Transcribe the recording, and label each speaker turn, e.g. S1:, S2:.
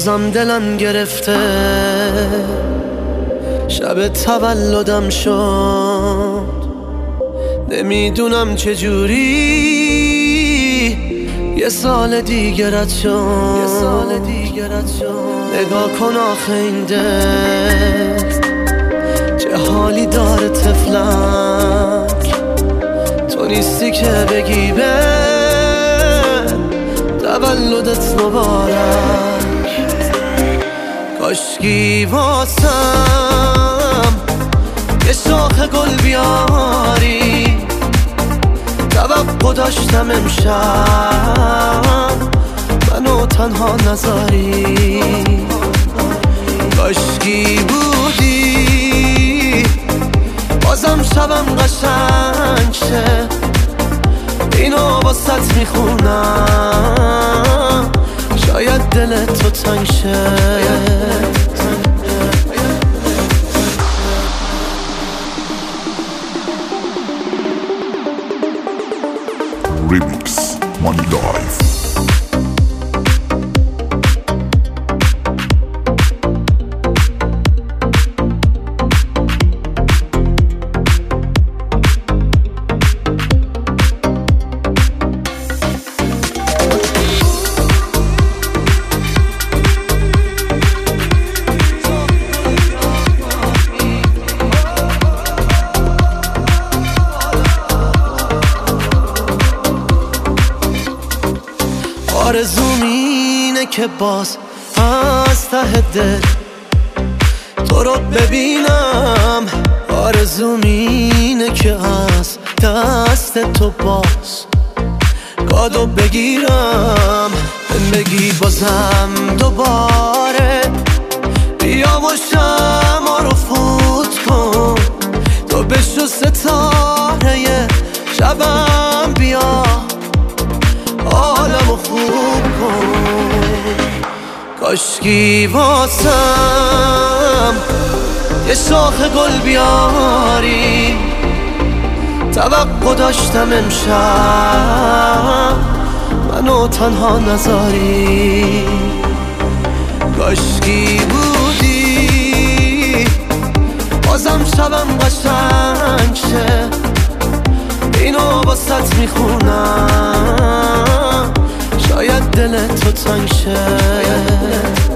S1: بازم دلم گرفته، شب تولدم شد، نمیدونم چجوری یه سال دیگه رد شد. نگاه کن آخه این دل چه حالی داره طفلک، تو نیستی که بگی به تولدت مبارک. کاشکی واسم یه شاخ گل بیاری، توقع داشتم امشب منو تنها نذاری. کاشکی بودی بازم شبم قشنگ شه، اینو واسط میخونم شاید دلت تو تنگ شه.
S2: Remix Money Life.
S1: آرزوم اینه که باز از ته دل تو رو ببینم، آرزوم اینه که از دست تو باز کادو بگیرم، بگی بازم دوباره بیا و شمع رو فوت کن، تو بشو ستاره شبم، بیا عالمو خوب کن. کاشکی واسم یه شاخ گل بیاری، توقع داشتم امشب منو تنها نذاری. کاشکی بودی بازم شبم قشنگ شه، اینو واسط میخونم شاید دلت تو تنگ شه.